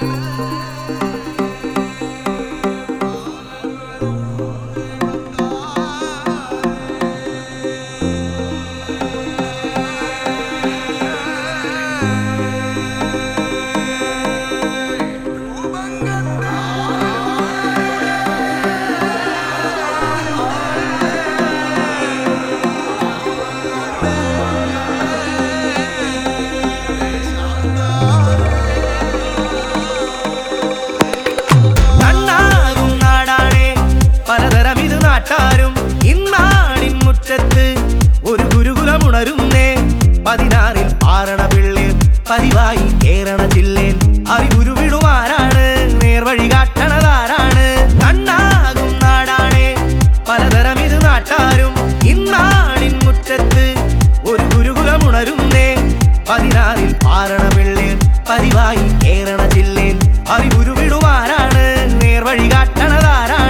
പതിനാറിൽ ആരണ പിള്ളേൻ പതിവായി കേരള ജില്ലയിൽ അറിവുരുവിടുവാരാണ് നേർവഴി കാട്ടണതാരാണ് കണ്ണാകും നാടാണേ പലതരം ഇത് നാട്ടാരും ഇന്നാടിൻ മുറ്റത്ത് ഒരു ഗുരുകുലമുണരുന്നേ പതിനാറിൽ ആരണ പിള്ളേൻ പതിവായി കേരള ജില്ലയിൽ അറിവുരുവിടുവാരാണ് നേർവഴി കാട്ടണതാരാണ്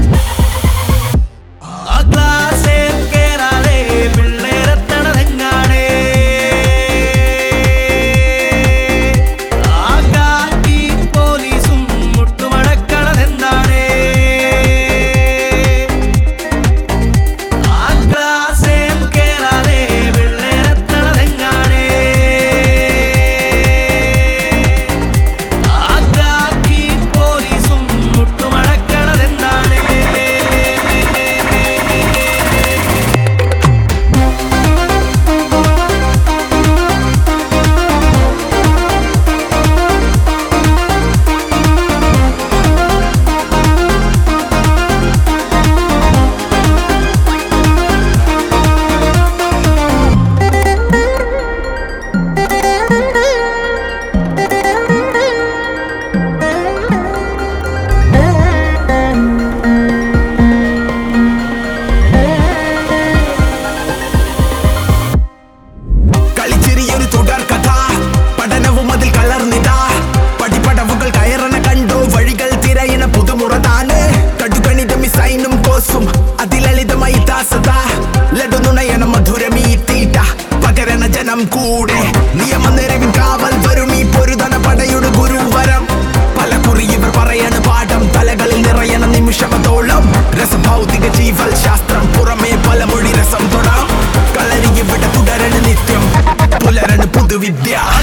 കൂടെ നിയമനിരവിൻ കാവൽ വരും ഈ പൊരുതന പടയുടെ ഗുരുവരം പല കുറി ഇവർ പറയണ പാഠം തലകളിൽ നിറയണ നിമിഷമതോളം രസഭൗതിക ജീവൽ ശാസ്ത്രം പുറമേ പല മൊഴി രസം തൊടാം കളരി ഇവിടെ തുടരണ നിത്യം പുലരണ പുതുവിദ്യ